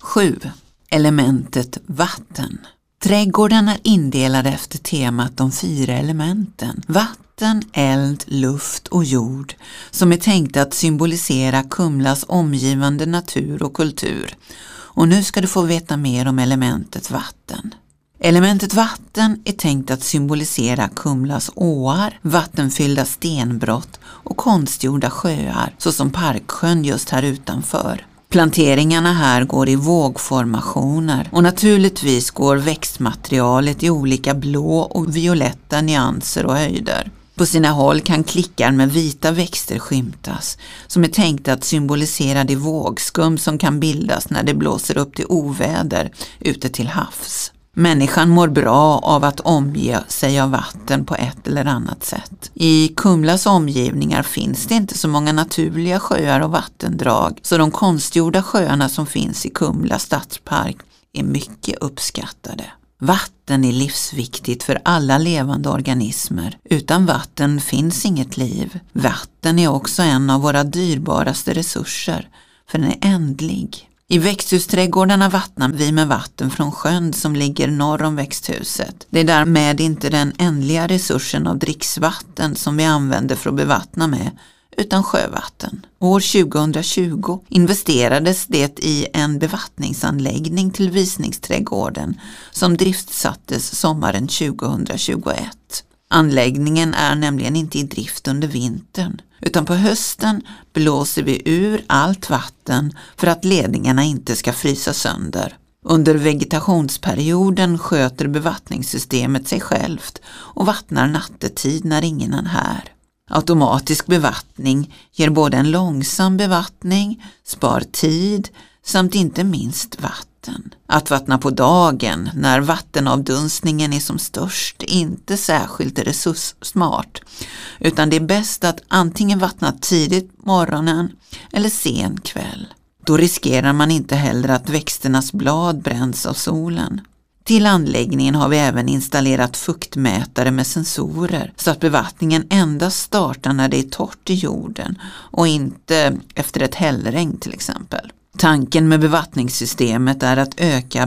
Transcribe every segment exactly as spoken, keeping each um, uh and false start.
sju. Elementet vatten. Trädgården är indelad efter temat de fyra elementen. Vatten, eld, luft och jord som är tänkta att symbolisera Kumlas omgivande natur och kultur. Och nu ska du få veta mer om elementet vatten. Elementet vatten är tänkt att symbolisera Kumlas åar, vattenfyllda stenbrott och konstgjorda sjöar såsom Parksjön just här utanför. Planteringarna här går i vågformationer och naturligtvis går växtmaterialet i olika blå och violetta nyanser och höjder. På sina håll kan klickar med vita växter skymtas som är tänkta att symbolisera det vågskum som kan bildas när det blåser upp till oväder ute till havs. Människan mår bra av att omge sig av vatten på ett eller annat sätt. I Kumlas omgivningar finns det inte så många naturliga sjöar och vattendrag, så de konstgjorda sjöarna som finns i Kumla stadspark är mycket uppskattade. Vatten är livsviktigt för alla levande organismer. Utan vatten finns inget liv. Vatten är också en av våra dyrbaraste resurser, för den är ändlig. I växthusträdgårdarna vattnar vi med vatten från sjön som ligger norr om växthuset. Det är därmed inte den ändliga resursen av dricksvatten som vi använder för att bevattna med, utan sjövatten. År tjugohundratjugo investerades det i en bevattningsanläggning till visningsträdgården som driftsattes sommaren tjugohundratjugoett. Anläggningen är nämligen inte i drift under vintern, utan på hösten blåser vi ur allt vatten för att ledningarna inte ska frysa sönder. Under vegetationsperioden sköter bevattningssystemet sig självt och vattnar nattetid när ingen är här. Automatisk bevattning ger både en långsam bevattning, spar tid samt inte minst vatten. Att vattna på dagen när vattenavdunstningen är som störst är inte särskilt resurssmart, utan det är bäst att antingen vattna tidigt morgonen eller sen kväll. Då riskerar man inte heller att växternas blad bränns av solen. Till anläggningen har vi även installerat fuktmätare med sensorer så att bevattningen endast startar när det är torrt i jorden och inte efter ett hällregn till exempel. Tanken med bevattningssystemet är att öka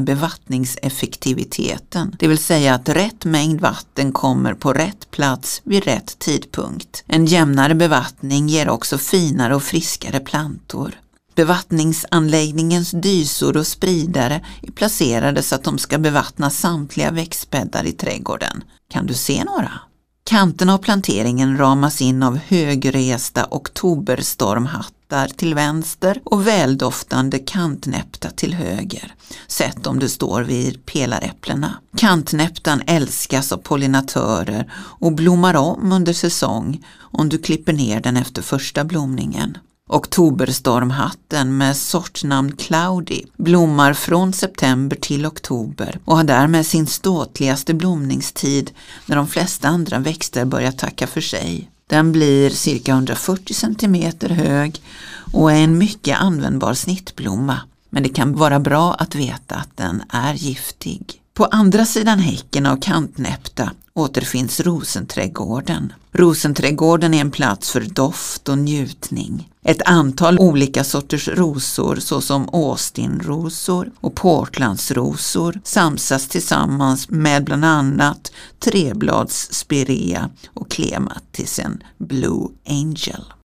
bevattningseffektiviteten, det vill säga att rätt mängd vatten kommer på rätt plats vid rätt tidpunkt. En jämnare bevattning ger också finare och friskare plantor. Bevattningsanläggningens dysor och spridare är placerade så att de ska bevattna samtliga växtbäddar i trädgården. Kan du se några? Kanterna av planteringen ramas in av högresta oktoberstormhattar till vänster och väldoftande kantnäpta till höger, sett om du står vid pelaräpplena. Kantnäptan älskas av pollinatörer och blommar om under säsong om du klipper ner den efter första blomningen. Oktoberstormhatten med sortnamn Cloudy blommar från september till oktober och har därmed sin ståtligaste blomningstid när de flesta andra växter börjar tacka för sig. Den blir cirka hundrafyrtio centimeter hög och är en mycket användbar snittblomma, men det kan vara bra att veta att den är giftig. På andra sidan häcken av kantnäpta återfinns rosenträdgården. Rosenträdgården är en plats för doft och njutning. Ett antal olika sorters rosor såsom Austinrosor och Portlandsrosor samsas tillsammans med bland annat trebladsspirea och Clematisen Blue Angel.